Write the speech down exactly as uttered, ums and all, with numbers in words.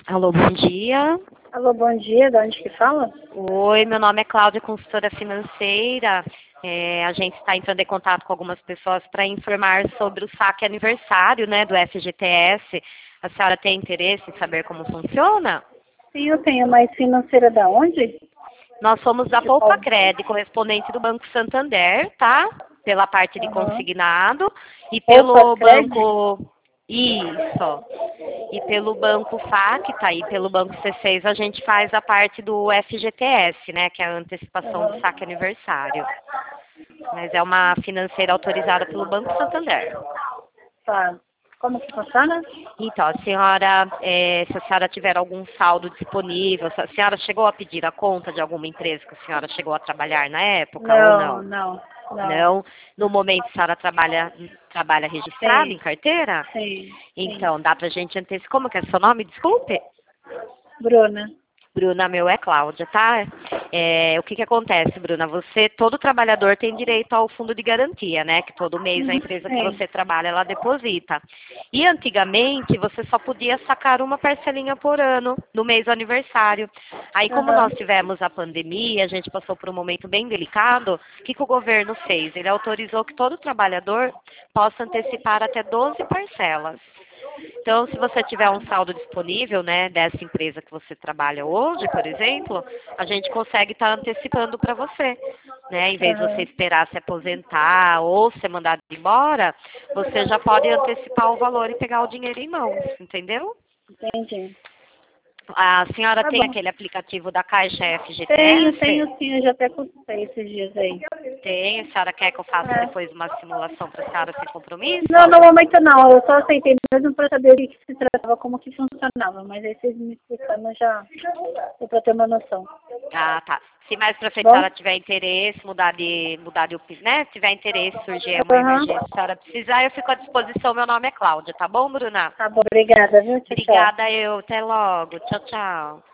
Alô, bom dia. Alô, bom dia. De onde que fala? Oi, meu nome é Cláudia, consultora financeira. É, a gente está entrando em contato com algumas pessoas para informar sobre o saque aniversário, né, do F G T S. A senhora tem interesse em saber como funciona? Sim, eu tenho, mas financeira da onde? Nós somos da De qual? Poupa Cred, correspondente do Banco Santander, tá? Pela parte de Aham. consignado e Poupa pelo Cred? banco... Isso. E pelo Banco Facta e pelo Banco C seis a gente faz a parte do F G T S, né? Que é a antecipação do Aham. saque aniversário. Mas é uma financeira autorizada pelo Banco Santander. Tá. Como que funciona? Então, a senhora, é, se a senhora tiver algum saldo disponível, se a senhora chegou a pedir a conta de alguma empresa que a senhora chegou a trabalhar na época ou Não, não? não, não. Não. No momento a senhora trabalha, trabalha registrada Sim, em carteira? sim, sim. Então, dá pra gente antecipar. Como que é seu nome? Desculpe. Bruna. Bruna, meu é Cláudia, tá? É, o que que acontece, Bruna? Você, todo trabalhador tem direito ao fundo de garantia, né? Que todo mês a Uhum, empresa que sim. você trabalha, ela deposita. E antigamente, você só podia sacar uma parcelinha por ano, no mês do aniversário. Aí, como Aham. nós tivemos a pandemia, a gente passou por um momento bem delicado, o que que o governo fez? Ele autorizou que todo trabalhador possa antecipar até doze parcelas. Então, se você tiver um saldo disponível, né, dessa empresa que você trabalha hoje, por exemplo, a gente consegue estar antecipando para você, né? Em vez de você Aham. esperar se aposentar ou ser mandado embora, você já pode antecipar o valor e pegar o dinheiro em mãos, entendeu? Entendi. A senhora Tá tem bom. aquele aplicativo da Caixa Tenho, F G T S? tenho sim. Eu já até consultei esses dias aí. Tem. A senhora quer que eu faça É. depois uma simulação para a senhora sem compromisso? Não, no momento não. Eu só aceitei mesmo para saber o que que se tratava, como que funcionava. Mas aí vocês me explicando já deu para ter uma noção. Ah, tá. Se mais pra frente a Bom? senhora tiver interesse, mudar de, mudar de opinião, né? Se tiver interesse, surgir uma Aham. emergência, a senhora precisar, eu fico à disposição. Meu nome é Cláudia, tá bom, Bruna? Tá bom, obrigada, viu? Tchau, tchau. Obrigada, eu. Até logo. Tchau, tchau.